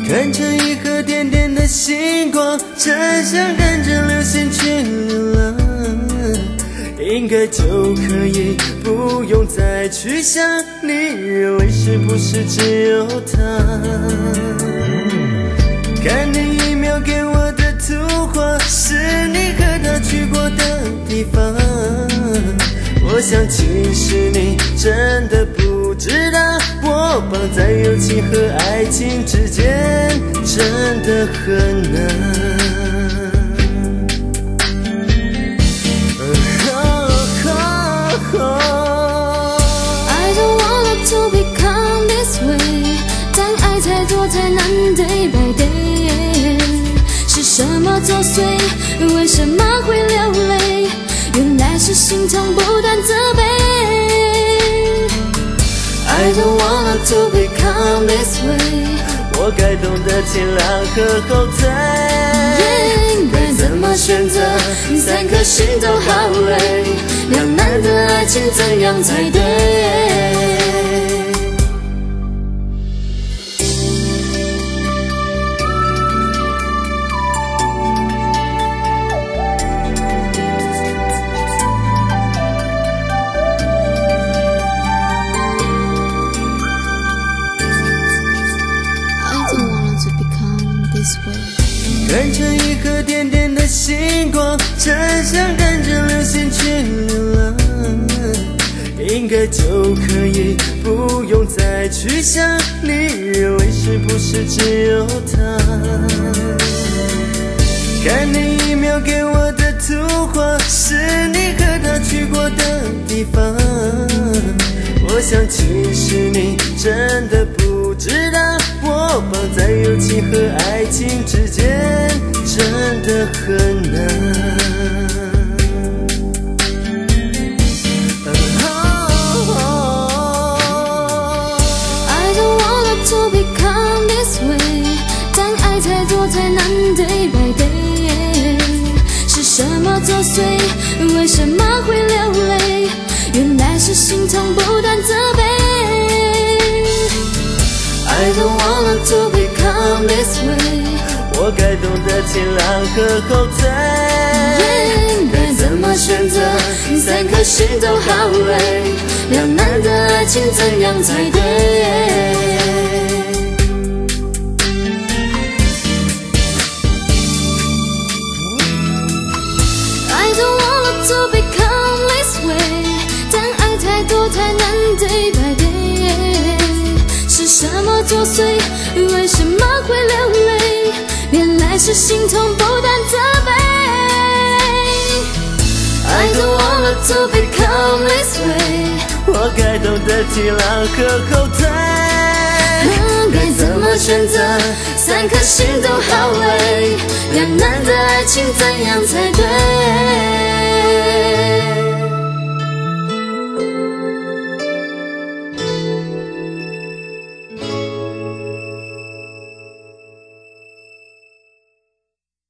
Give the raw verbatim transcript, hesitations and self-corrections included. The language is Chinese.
看着一颗点点的星光，只想跟着流星去流浪。应该就可以不用再去想你认为是不是只有他。看你一秒给我的图画，是你和他去过的地方。我想其实你真的不知道，我绑在友情和爱情之间真的很难。 I don't want to become this way， 但爱太多太难 day by day。 是什么作祟？为什么会流泪？原来是心痛不断责备。I don't want to become this way， 我该懂得前浪和后退， yeah， 该怎么选择？三颗心都好累，两难的爱情怎样才对？ 看着一颗点点的星光，只想跟着流星去流浪。应该就可以不用再去想你认为是不是只有他。看你一秒给我的图画，是你和他去过的地方。我想其实你真的不知道，我绑在友情和爱情之间真的很难。 I don't want to become this way， 但爱太多太难 day by day。 是什么作祟？为什么会流泪？原来是心痛不断责备。I don't want to become this way， 我该懂得前浪和后退， yeah， 该怎么选择？三颗心都好累，两难的爱情怎样才对？I don't want to become this way， 但爱太多太难 day by day。 是什么作祟？为什么会流泪？原来是心痛不断责备。I don't want to become this way， 我该懂得体谅和后退， 该怎么选择？三颗心都好累，两难的爱情怎样才对？